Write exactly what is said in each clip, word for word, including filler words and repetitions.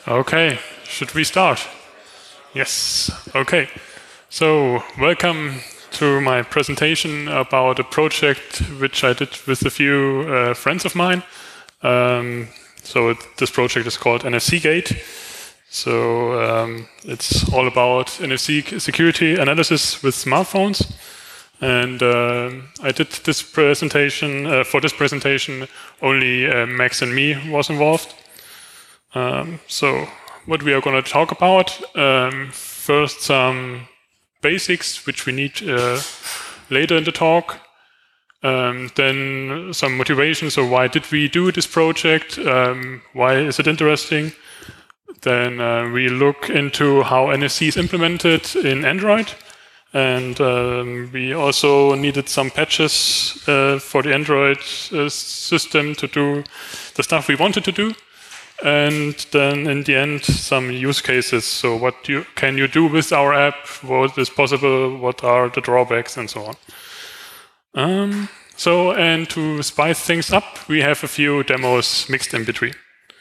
Okay, should we start? Yes, okay. So, welcome to my presentation about a project which I did with a few uh, friends of mine. Um, so, it, this project is called N F C Gate. So, um, it's all about N F C security analysis with smartphones. And uh, I did this presentation, uh, for this presentation, only uh, Max and me was involved. Um, so what we are going to talk about, um, first some basics which we need uh, later in the talk, um, then some motivation, so why did we do this project, um, why is it interesting, then uh, we look into how N F C is implemented in Android, and um, we also needed some patches uh, for the Android uh, system to do the stuff we wanted to do. And then in the end, some use cases. So what you, can you do with our app? What is possible? What are the drawbacks? And so on. Um, so, and to spice things up, we have a few demos mixed in between.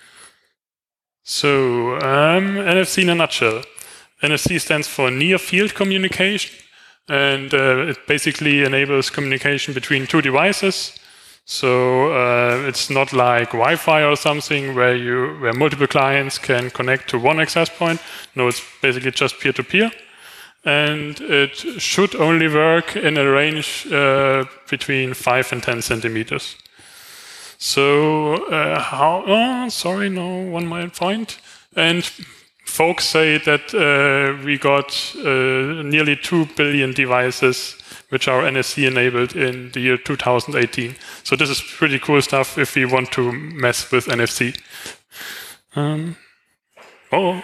So, um, N F C in a nutshell. N F C stands for Near Field Communication. And uh, it basically enables communication between two devices. So uh, it's not like Wi-Fi or something where you where multiple clients can connect to one access point. No, it's basically just peer-to-peer, and it should only work in a range uh, between five and ten centimeters. So uh, how? Oh, sorry, no, one more point. And folks say that uh, we got uh, nearly two billion devices which are N F C enabled in the year two thousand eighteen. So this is pretty cool stuff if we want to mess with N F C. Um, oh.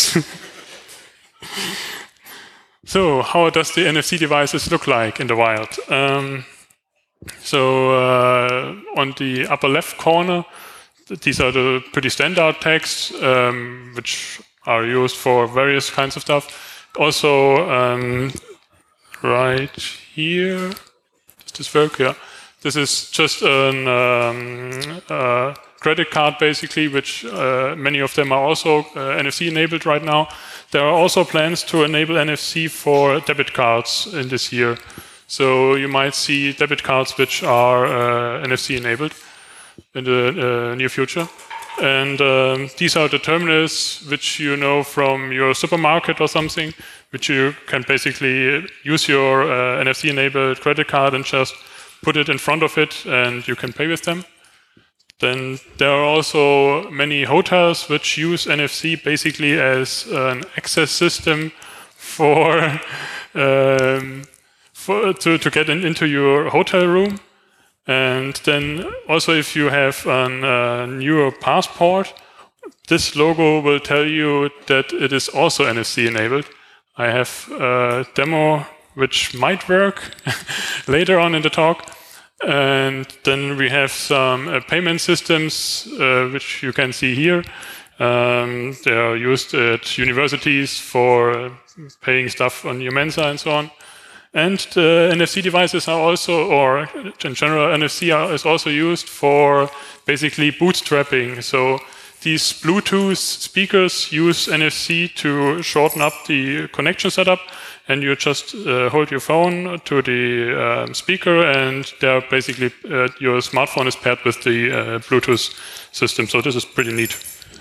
So how does the N F C devices look like in the wild? Um, so uh, on the upper left corner, these are the pretty standard tags, um, which are used for various kinds of stuff. Also, um, right here, does this work? Yeah. This is just a um, uh, credit card, basically, which uh, many of them are also uh, N F C enabled right now. There are also plans to enable N F C for debit cards in this year. So you might see debit cards which are uh, N F C enabled in the uh, near future. And um, these are the terminals which you know from your supermarket or something, which you can basically use your uh, N F C-enabled credit card and just put it in front of it, and you can pay with them. Then there are also many hotels which use N F C basically as an access system for, um, for to, to get in, into your hotel room. And then also if you have a uh, newer passport, this logo will tell you that it is also N F C enabled. I have a demo which might work later on in the talk. And then we have some uh, payment systems, uh, which you can see here. Um, they are used at universities for paying stuff on your Mensa and so on. And the N F C devices are also, or in general, N F C is also used for basically bootstrapping. So these Bluetooth speakers use N F C to shorten up the connection setup, and you just uh, hold your phone to the um, speaker, and there basically uh, your smartphone is paired with the uh, Bluetooth system. So this is pretty neat.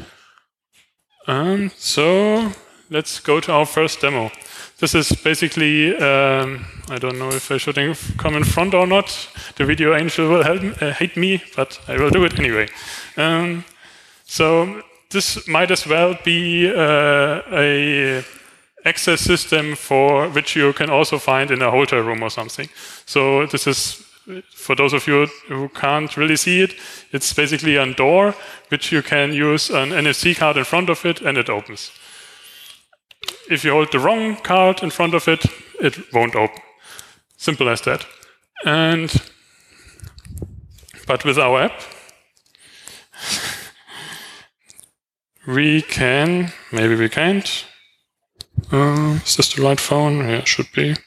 Um, so let's go to our first demo. This is basically, um, I don't know if I should come in front or not. The video angel will help, uh, hate me, but I will do it anyway. Um, so this might as well be uh, a access system for which you can also find in a hotel room or something. So this is, for those of you who can't really see it, it's basically a door which you can use an N F C card in front of it and it opens. If you hold the wrong card in front of it, it won't open. Simple as that. And but with our app, we can, maybe we can't. Uh, is this the right phone? Yeah, it should be.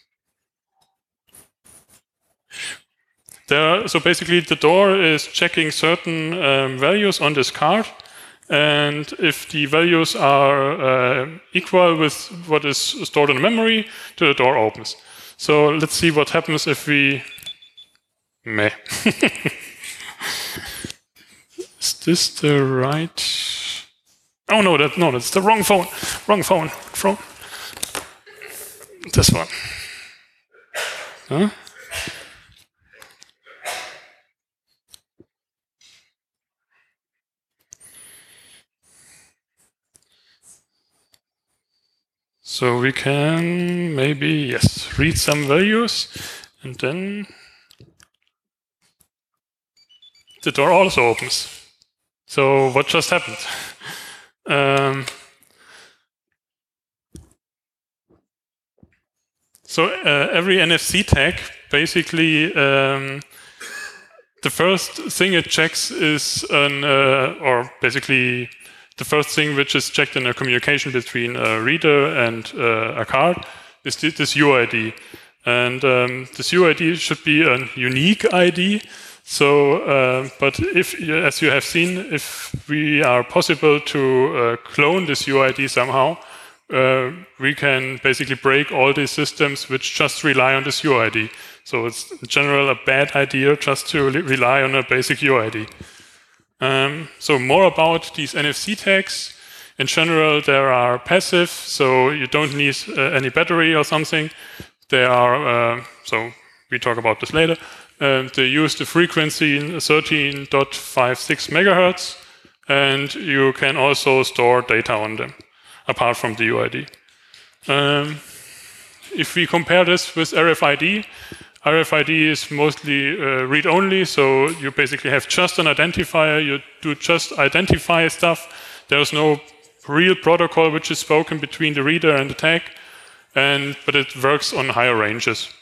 There, so basically the door is checking certain um, values on this card, and if the values are uh, equal with what is stored in the memory, the door opens. So let's see what happens if we... Meh. Is this the right... Oh no, that, no, that's the wrong phone. Wrong phone. Phone. This one. Huh? So we can maybe, yes, read some values, and then the door also opens. So what just happened? Um, so uh, every N F C tag, basically, um, the first thing it checks is an, uh, or basically the first thing which is checked in a communication between a reader and uh, a card is this U I D. And um, this U I D should be a unique I D. So, uh, but if, as you have seen, if we are possible to uh, clone this U I D somehow, uh, we can basically break all these systems which just rely on this U I D. So it's in general a bad idea just to rely on a basic U I D. Um, so more about these N F C tags. In general, they are passive, so you don't need uh, any battery or something. They are, uh, so we talk about this later. Uh, they use the frequency thirteen point five six megahertz, and you can also store data on them, apart from the U I D. Um, if we compare this with R F I D, R F I D is mostly uh, read-only, so you basically have just an identifier, you do just identify stuff. There's no real protocol which is spoken between the reader and the tag, and but it works on higher ranges.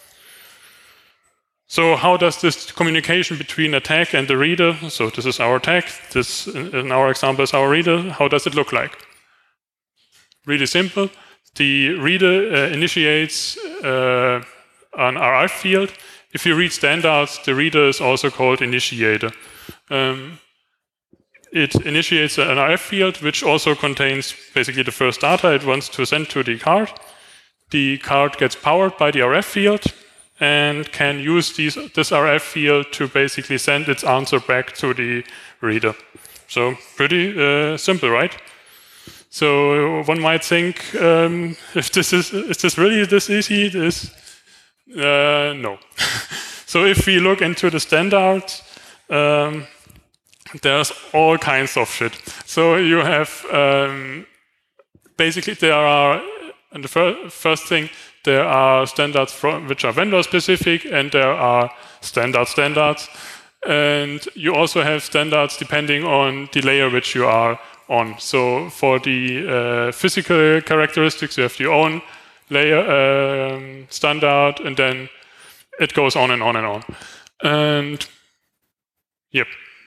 So how does this communication between a tag and the reader, so this is our tag, this in our example is our reader, how does it look like? Really simple. The reader uh, initiates uh, an R F field. If you read standards, the reader is also called initiator. Um, it initiates an R F field, which also contains basically the first data it wants to send to the card. The card gets powered by the R F field and can use these, this R F field to basically send its answer back to the reader. So pretty uh, simple, right? So one might think, um, if this is, is this really this easy? This Uh, no. So if we look into the standards, um, there's all kinds of shit. So you have, um, basically there are, and the fir first thing, there are standards from, which are vendor specific, and there are standard standards. And you also have standards depending on the layer which you are on. So for the uh, physical characteristics, you have your own layer um, standard, and then it goes on and on and on. And yep.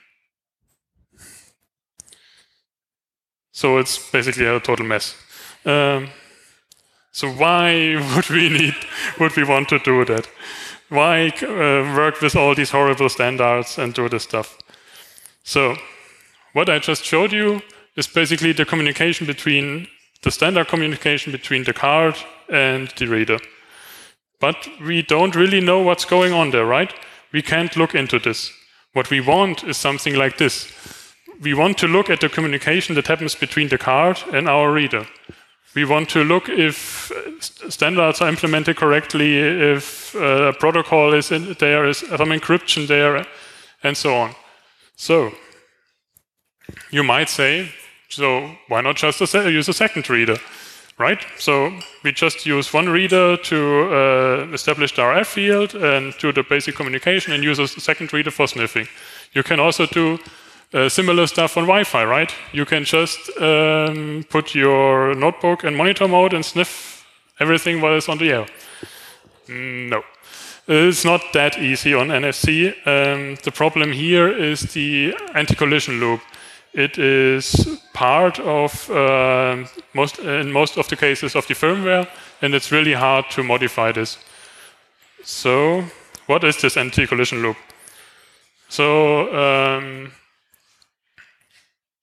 So it's basically a total mess. Um, so why would we need, would we want to do that? Why uh, work with all these horrible standards and do this stuff? So what I just showed you is basically the communication between the standard communication between the card and the reader. But we don't really know what's going on there, right? We can't look into this. What we want is something like this. We want to look at the communication that happens between the card and our reader. We want to look if standards are implemented correctly, if a protocol is in there, is some encryption there, and so on. So you might say, so why not just use a second reader, right? So we just use one reader to uh, establish the R F field and do the basic communication, and use a second reader for sniffing. You can also do uh, similar stuff on Wi-Fi, right? You can just um, put your notebook in monitor mode and sniff everything while it's on the air. No. It's not that easy on N F C. Um, the problem here is the anti-collision loop. It is part of, uh, most, in most of the cases, of the firmware, and it's really hard to modify this. So what is this anti-collision loop? So um,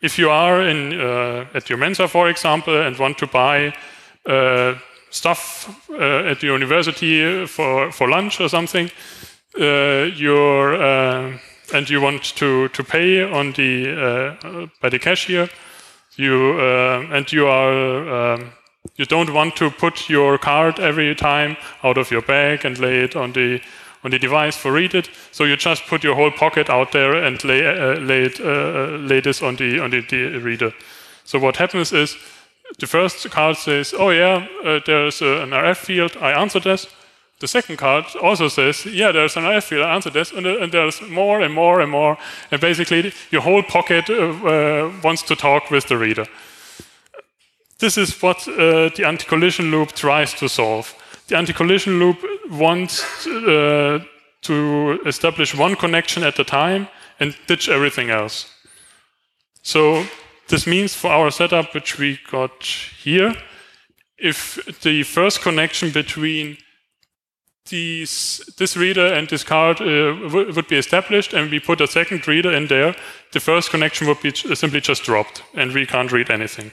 if you are in uh, at your Mensa, for example, and want to buy uh, stuff uh, at the university for, for lunch or something, uh, you're, uh, and you want to, to pay on the uh, by the cashier, you uh, and you are um, you don't want to put your card every time out of your bag and lay it on the on the device for read it. So you just put your whole pocket out there and lay uh, lay it uh, lay this on the on the, the reader. So what happens is the first card says, "Oh yeah, uh, there's uh, an R F field. I answered this." The second card also says, "Yeah, there's an R F field. I answered this," and, uh, and there's more and more and more. And basically, your whole pocket uh, uh, wants to talk with the reader. This is what uh, the anti-collision loop tries to solve. The anti-collision loop wants uh, to establish one connection at a time and ditch everything else. So this means for our setup, which we got here, if the first connection between these, this reader and this card uh, would be established and we put a second reader in there, the first connection would be simply just dropped and we can't read anything.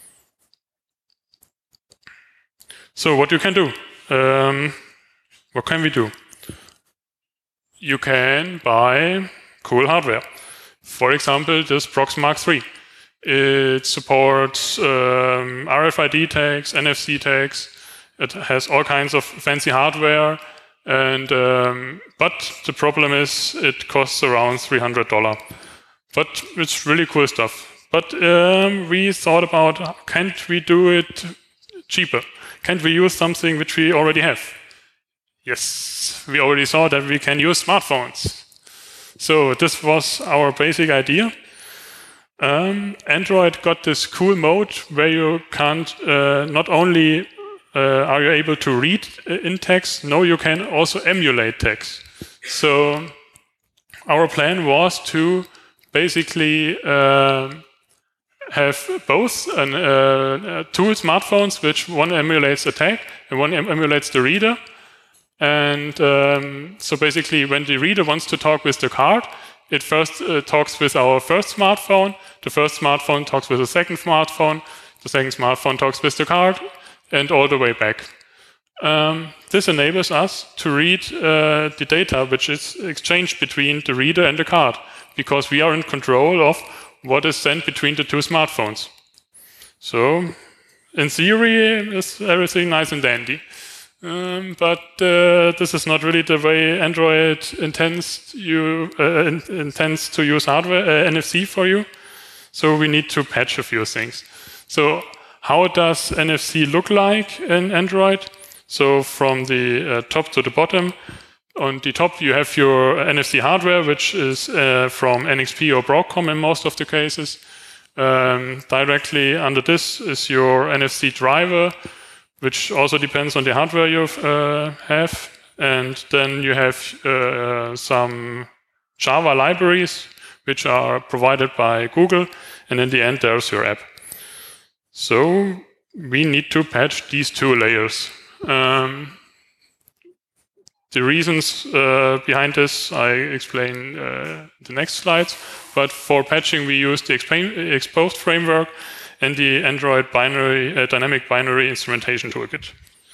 So what you can do? Um, what can we do? You can buy cool hardware. For example, this Proxmark three. It supports um, R F I D tags, N F C tags. It has all kinds of fancy hardware. And um, but the problem is it costs around three hundred dollars. But it's really cool stuff. But um, we thought about, can't we do it cheaper? Can't we use something which we already have? Yes, we already saw that we can use smartphones. So this was our basic idea. Um, Android got this cool mode where you can't, uh, not only uh, are you able to read in text, no, you can also emulate text. So our plan was to basically uh, have both an, uh, two smartphones, which one emulates a tag and one em emulates the reader. And um, so basically, when the reader wants to talk with the card, it first uh, talks with our first smartphone. The first smartphone talks with the second smartphone. The second smartphone talks with the card, and all the way back. Um, this enables us to read uh, the data which is exchanged between the reader and the card, because we are in control of what is sent between the two smartphones. So, in theory, is everything nice and dandy. Um, but uh, this is not really the way Android intends you uh, in, intends to use hardware uh, N F C for you. So we need to patch a few things. So how does N F C look like in Android? So from the uh, top to the bottom, on the top you have your N F C hardware, which is uh, from N X P or Broadcom in most of the cases. Um, directly under this is your N F C driver, which also depends on the hardware you uh, have. And then you have uh, some Java libraries, which are provided by Google. And in the end, there's your app. So we need to patch these two layers. Um, the reasons uh, behind this I explain uh, in the next slides. But for patching, we use the Exposed framework and the Android binary, uh, dynamic binary instrumentation toolkit.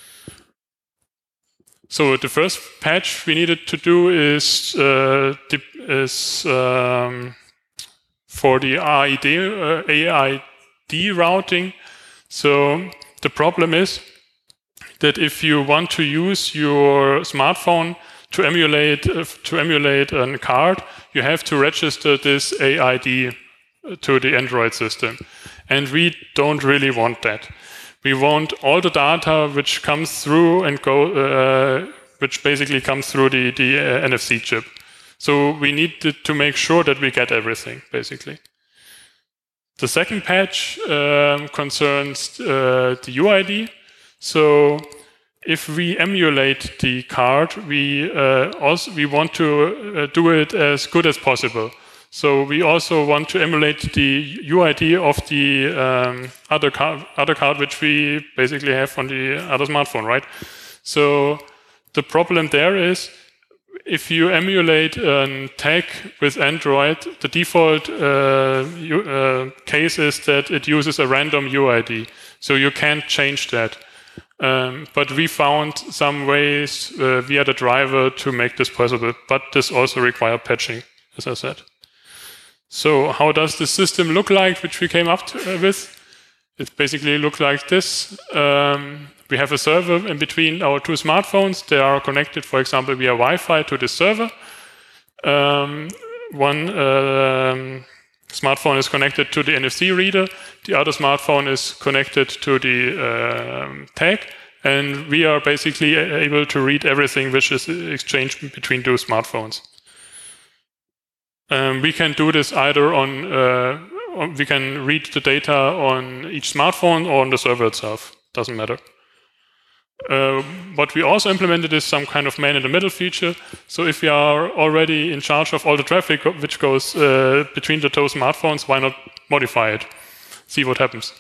So the first patch we needed to do is, uh, is um, for the A I D, uh, A I D routing. So the problem is that if you want to use your smartphone to emulate uh, to emulate a card, you have to register this A I D to the Android system. And we don't really want that. We want all the data which comes through and go, uh, which basically comes through the, the uh, N F C chip. So we need to, to make sure that we get everything, basically. The second patch um, concerns uh, the U I D. So if we emulate the card, we uh, also we want to uh, do it as good as possible. So we also want to emulate the U I D of the um, other card, other card which we basically have on the other smartphone, right? So the problem there is, if you emulate a tag with Android, the default uh, uh, case is that it uses a random U I D. So you can't change that. Um, but we found some ways uh, via the driver to make this possible. But this also requires patching, as I said. So how does the system look like, which we came up to, uh, with? It basically looks like this. Um, we have a server in between our two smartphones. They are connected, for example, via Wi-Fi to this server. Um, one um, smartphone is connected to the N F C reader. The other smartphone is connected to the um, tag. And we are basically able to read everything which is exchanged between two smartphones. Um, we can do this either on, uh, on, we can read the data on each smartphone or on the server itself. Doesn't matter. Uh, what we also implemented is some kind of man-in-the-middle feature. So if we are already in charge of all the traffic which goes uh, between the two smartphones, why not modify it? See what happens.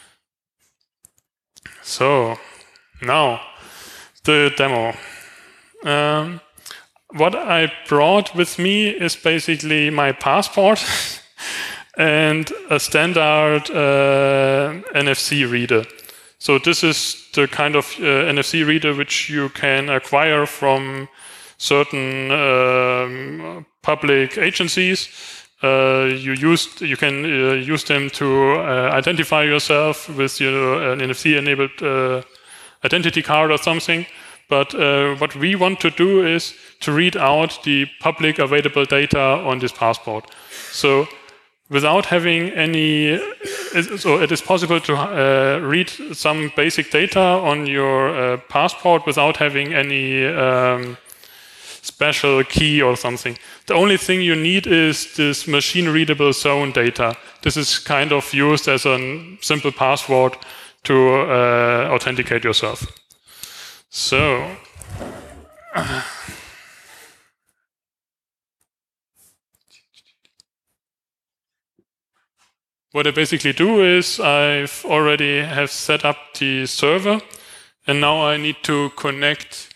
So now the demo. Um, what I brought with me is basically my passport and a standard uh, N F C reader. So this is the kind of uh, N F C reader which you can acquire from certain um, public agencies. Uh, you use you can uh, use them to uh, identify yourself with your an N F C-enabled uh, identity card or something. But uh, what we want to do is to read out the public available data on this passport. So without having any, so it is possible to uh, read some basic data on your uh, passport without having any um, special key or something. The only thing you need is this machine-readable zone data. This is kind of used as a simple password to uh, authenticate yourself. So, what I basically do is I've already have set up the server, and now I need to connect.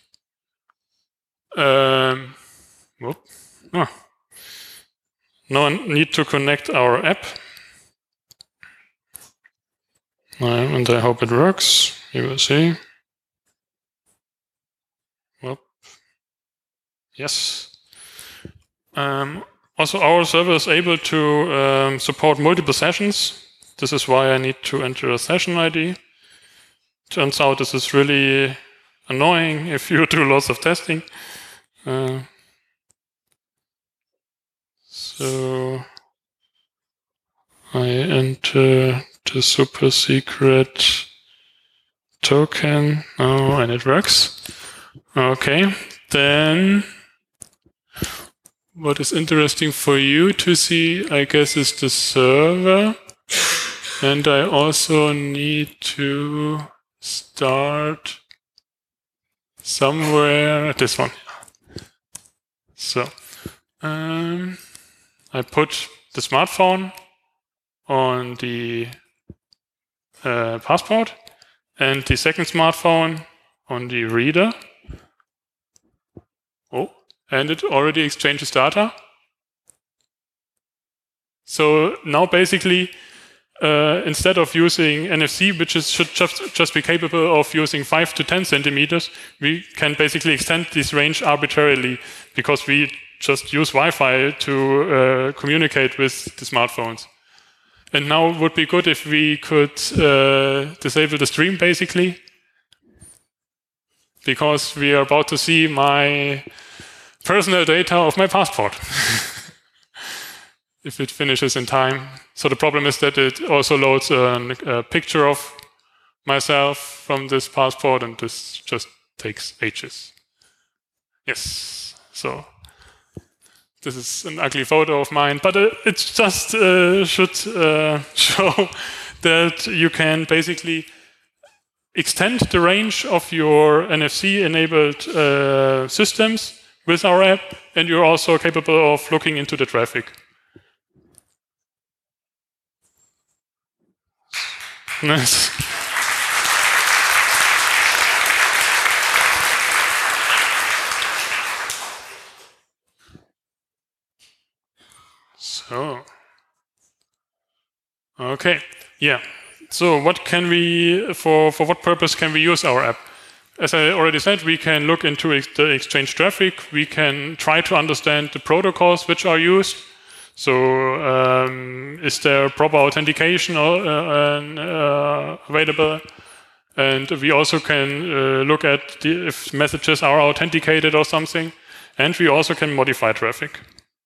Um, whoop, oh. Now I need to connect our app, and I hope it works. You will see. Whoop. Yes. Um, Also, our server is able to um, support multiple sessions. This is why I need to enter a session I D. Turns out this is really annoying if you do lots of testing. Uh, so I enter the super secret token. Oh, and it works. Okay, then what is interesting for you to see, I guess, is the server. And I also need to start somewhere, this one. So, um, I put the smartphone on the uh, passport and the second smartphone on the reader. Oh. And it already exchanges data. So now basically, uh, instead of using N F C, which is, should just, just be capable of using five to ten centimeters, we can basically extend this range arbitrarily because we just use Wi-Fi to uh, communicate with the smartphones. And now it would be good if we could uh, disable the stream basically, because we are about to see my personal data of my passport, if it finishes in time. So the problem is that it also loads a, a picture of myself from this passport, and this just takes ages. Yes, so this is an ugly photo of mine, but uh, it just uh, should uh, show that you can basically extend the range of your N F C-enabled uh, systems with our app, and you're also capable of looking into the traffic. Nice. Okay, yeah. So what can we, for, for what purpose can we use our app? As I already said, we can look into ex the exchange traffic. We can try to understand the protocols which are used. So um, is there proper authentication or, uh, uh, available? And we also can uh, look at the, if messages are authenticated or something. And we also can modify traffic.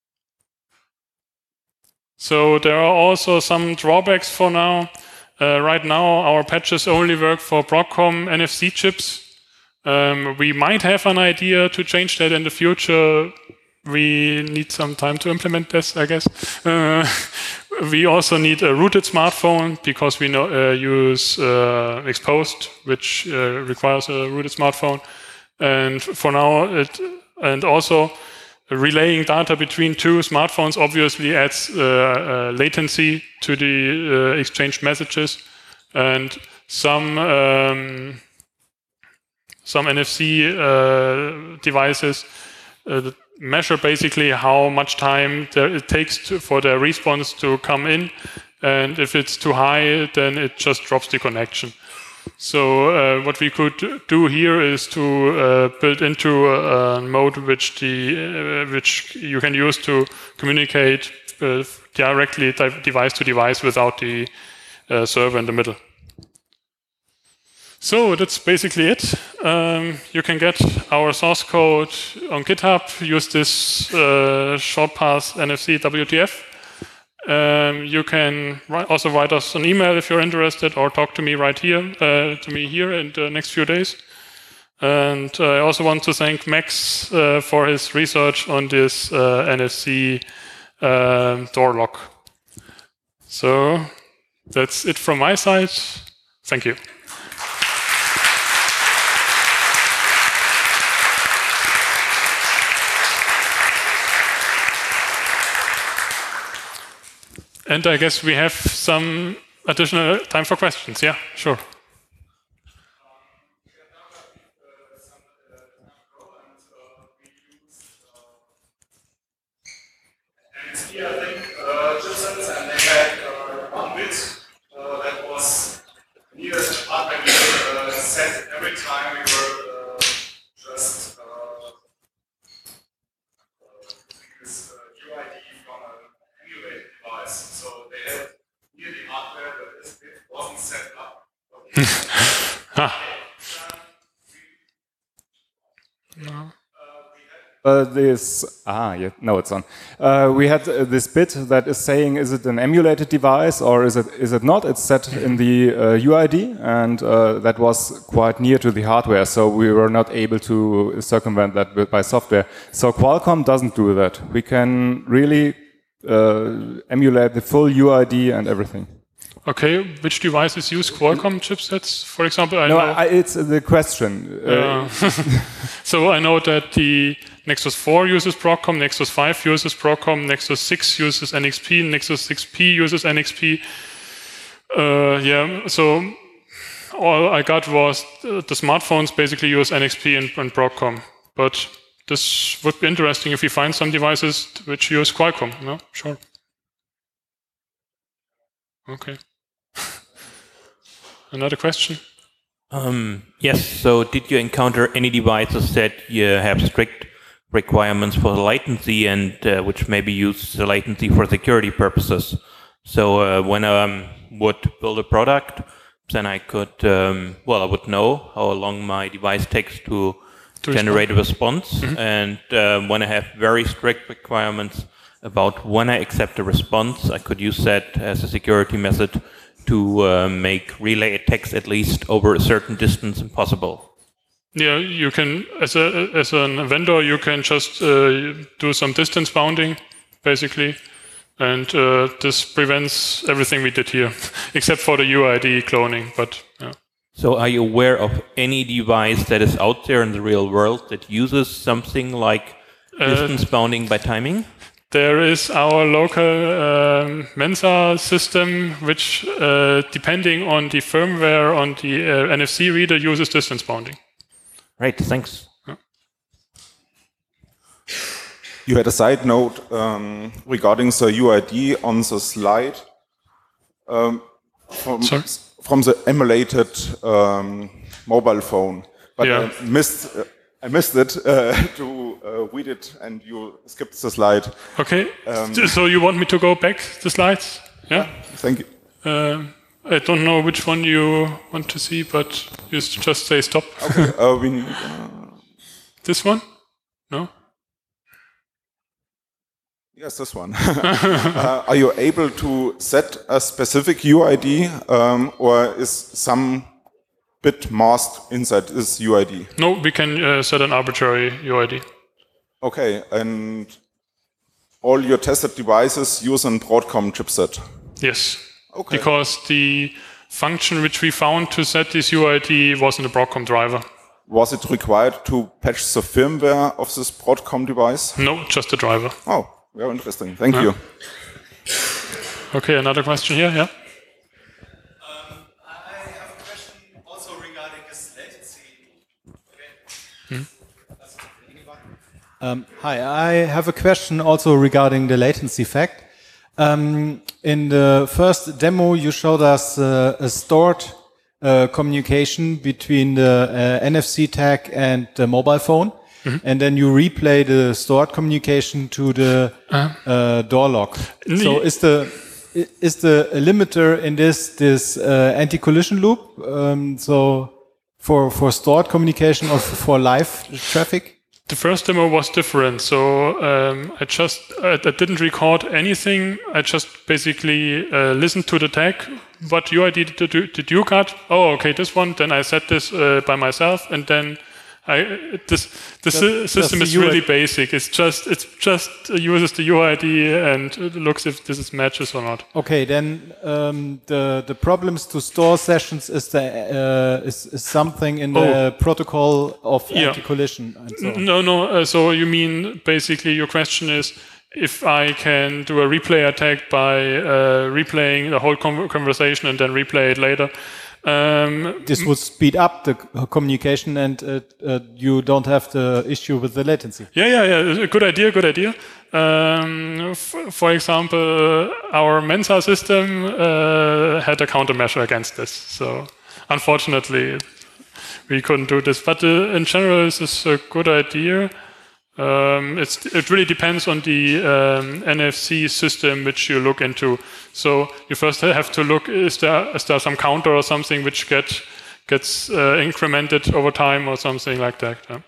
So there are also some drawbacks for now. Uh, right now, our patches only work for Broadcom N F C chips. Um, we might have an idea to change that in the future. We need some time to implement this, I guess. Uh, we also need a rooted smartphone because we know, uh, use uh, Exposed, which uh, requires a rooted smartphone. And for now, it and also relaying data between two smartphones obviously adds uh, uh, latency to the uh, exchanged messages, and some um, some N F C uh, devices uh, measure basically how much time there it takes to, for the response to come in, and if it's too high, then it just drops the connection. So uh, what we could do here is to uh, build into a, a mode which the uh, which you can use to communicate uh, directly device to device without the uh, server in the middle. So that's basically it. Um, you can get our source code on GitHub. Use this uh, short path N F C W T F. Um, you can write, also write us an email if you're interested, or talk to me right here, uh, to me here in the next few days. And uh, I also want to thank Max uh, for his research on this uh, N F C uh, door lock. So that's it from my side. Thank you. And I guess we have some additional time for questions. Yeah, sure. N X P, I think, uh, chipsets, and they had uh, one bit uh, that was needed hardware uh, set every time we were uh, just uh, this uh, U I D from an emulated device. So they had near the hardware, but this bit wasn't set up. ah. No. Uh, this ah yeah no it's on. Uh, we had uh, this bit that is saying is it an emulated device or is it is it not? It's set in the uh, U I D, and uh, that was quite near to the hardware, so we were not able to circumvent that by software. So Qualcomm doesn't do that. We can really uh, emulate the full U I D and everything. Okay, which devices use Qualcomm chipsets? For example, I no, know. I, it's the question. Uh, so I know that the Nexus four uses Broadcom, Nexus five uses Broadcom, Nexus six uses N X P, Nexus six P uses N X P. Uh, yeah, so all I got was uh, the smartphones basically use N X P and, and Broadcom. But this would be interesting if we find some devices which use Qualcomm. No, sure. Okay. Another question? Um, yes, so did you encounter any devices that you have strict requirements for the latency and uh, which maybe use the latency for security purposes? So uh, when I um, would build a product, then I could, um, well, I would know how long my device takes to, to generate respond. a response. Mm-hmm. And uh, when I have very strict requirements about when I accept a response, I could use that as a security method to uh, make relay attacks at least over a certain distance impossible. Yeah, you can, as a as a vendor, you can just uh, do some distance bounding, basically, and uh, this prevents everything we did here, except for the U I D cloning. But yeah. So, are you aware of any device that is out there in the real world that uses something like distance uh, bounding by timing? There is our local um, Mensa system, which, uh, depending on the firmware on the uh, N F C reader, uses distance bounding. Right, thanks. Yeah. You had a side note um, regarding the U I D on the slide. Um, from, Sorry? from the emulated um, mobile phone, but Yeah. I missed uh, I missed it uh, to uh, read it, and you skipped the slide. Okay. Um, So you want me to go back the slides? Yeah. Thank you. Um, I don't know which one you want to see, but you just say stop. Okay. uh, we need, uh, This one? No? yes, this one. uh, are you able to set a specific U I D, um, or is some bit masked inside this U I D? No, we can uh, set an arbitrary U I D. Okay, and all your tested devices use a Broadcom chipset? Yes. Okay. Because the function which we found to set this U I D was in the Broadcom driver. Was it required to patch the firmware of this Broadcom device? No, just the driver. Oh, very interesting. Thank you. Okay, another question here, yeah? Um, I have a question also regarding this latency. Okay. Um, hi, I have a question also regarding the latency fact. Um, in the first demo, you showed us uh, a stored uh, communication between the uh, N F C tag and the mobile phone, mm-hmm. and then you replay the stored communication to the uh-huh. uh, door lock. So is the is the limiter in this this uh, anti-collision loop? Um, so for for stored communication or for live traffic? The first demo was different, so um, I just I, I didn't record anything. I just basically uh, listened to the tag. What U I D did you, did you got? Oh, okay, this one. Then I set this uh, by myself, and then I this the that, system is really basic. It's just it's just uses the U I D and looks if this is matches or not. Okay, then um, the the problems to store sessions is the uh, is, is something in the oh. protocol of yeah. anti-collision. And so. No, no. Uh, so you mean basically your question is if I can do a replay attack by uh, replaying the whole conversation and then replay it later. Um, this would speed up the communication, and uh, uh, you don't have the issue with the latency. Yeah, yeah, yeah. Good idea, good idea. Um, for example, our Mensa system uh, had a countermeasure against this. So unfortunately, we couldn't do this. But uh, in general, this is a good idea. Um, it's, it really depends on the um, N F C system which you look into. So you first have to look, is there, is there some counter or something which get, gets uh, incremented over time or something like that. Yeah.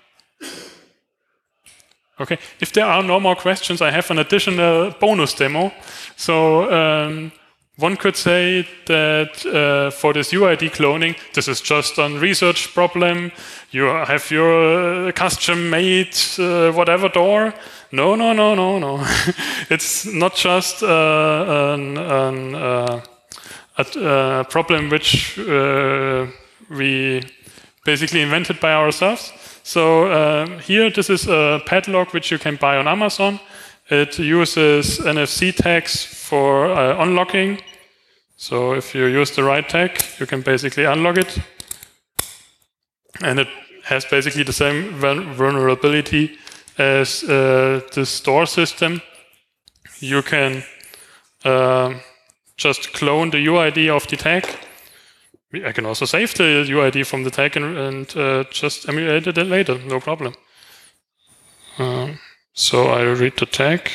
Okay, if there are no more questions, I have an additional bonus demo. So um, one could say that uh, for this U I D cloning, this is just a research problem. You have your custom-made uh, whatever door. No, no, no, no, no. It's not just uh, an, an, uh, a, a problem which uh, we basically invented by ourselves. So uh, here, this is a padlock which you can buy on Amazon. It uses N F C tags for uh, unlocking. So if you use the right tag, you can basically unlock it. And it has basically the same vulnerability as uh, the store system. You can uh, just clone the U I D of the tag. I can also save the U I D from the tag and, and uh, just emulate it later, no problem. Uh, so I read the tag.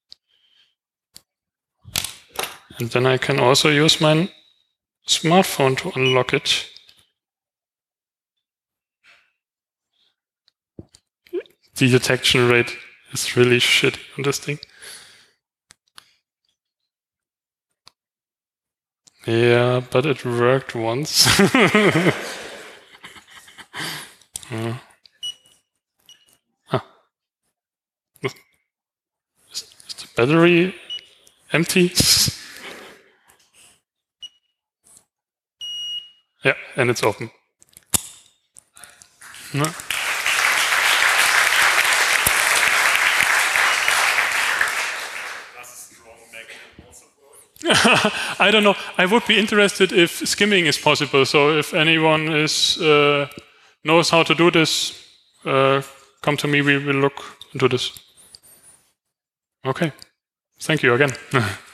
And then I can also use my smartphone to unlock it. The detection rate is really shitty on this thing. Yeah, but it worked once. uh. ah. Is, is the battery empty? Yeah, and it's open. No. I don't know. I would be interested if skimming is possible. So if anyone is uh, knows how to do this, uh, come to me. We will look into this. Okay. Thank you again.